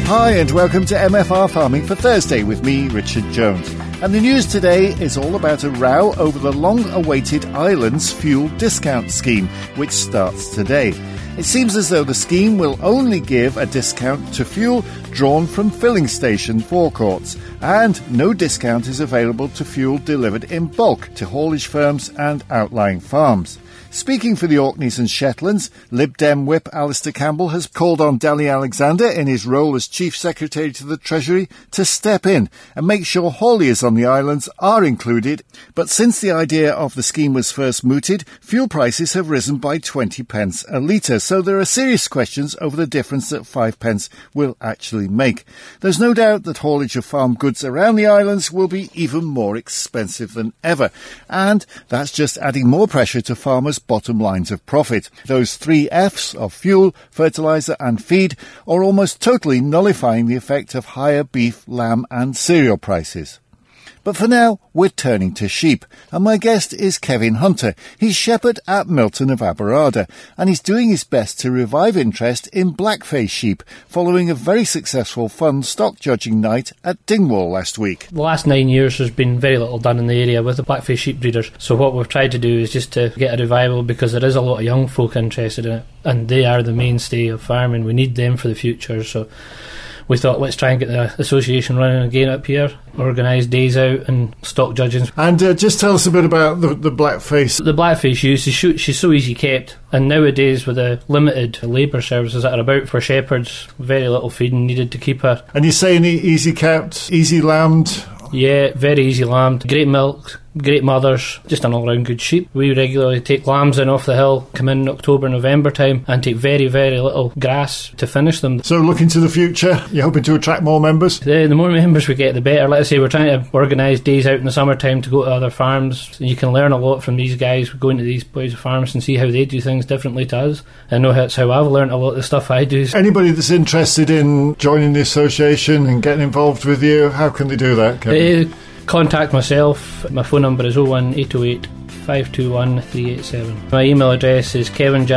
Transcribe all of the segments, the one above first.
Hi and welcome to MFR Farming for Thursday with me, Richard Jones. And the news today is all about a row over the long-awaited Islands Fuel Discount Scheme, which starts today. It seems as though the scheme will only give a discount to fuel drawn from filling station forecourts, and no discount is available to fuel delivered in bulk to haulage firms and outlying farms. Speaking for the Orkneys and Shetlands, Lib Dem Whip Alistair Campbell has called on Dally Alexander in his role as Chief Secretary to the Treasury to step in and make sure hauliers on the islands are included. But since the idea of the scheme was first mooted, fuel prices have risen by 20 pence a litre, so there are serious questions over the difference that 5 pence will actually make. There's no doubt that haulage of farm goods around the islands will be even more expensive than ever, and that's just adding more pressure to farmers' bottom lines of profit. Those 3 Fs of fuel, fertiliser and feed are almost totally nullifying the effect of higher beef, lamb and cereal prices. But for now, we're turning to sheep, and my guest is Kevin Hunter. He's shepherd at Milton of Aberarder, and he's doing his best to revive interest in blackface sheep, following a very successful fun stock judging night at Dingwall last week. The last 9 years there's been very little done in the area with the blackface sheep breeders, so what we've tried to do is just to get a revival, because there is a lot of young folk interested in it, and they are the mainstay of farming. We need them for the future, so we thought, let's try and get the association running again up here, organise days out and stock judging. And just tell us a bit about the blackface. The blackface use, she's so easy kept, and nowadays with the limited labour services that are about for shepherds, very little feeding needed to keep her. And you're saying easy kept, easy lambed? Yeah, very easy lambed, great milk, great mothers, just an all-round good sheep. We regularly take lambs in off the hill, come in October, November time, and take very, very little grass to finish them. So looking to the future, you're hoping to attract more members? The more members we get, the better. Like I say, we're trying to organise days out in the summertime to go to other farms. You can learn a lot from these guys, going to these boys' farms and see how they do things differently to us. I know that's how I've learned a lot of the stuff I do. Anybody that's interested in joining the association and getting involved with you, how can they do that, Kevin? Contact myself. My phone number is 01808 521 387. My email address is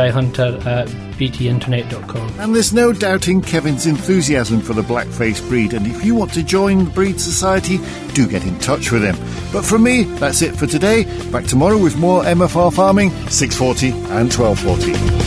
kevinjhunter@btinternet.com. And there's no doubting Kevin's enthusiasm for the blackface breed, and if you want to join the Breed Society, do get in touch with him. But from me, that's it for today. Back tomorrow with more MFR Farming, 6:40 and 12:40.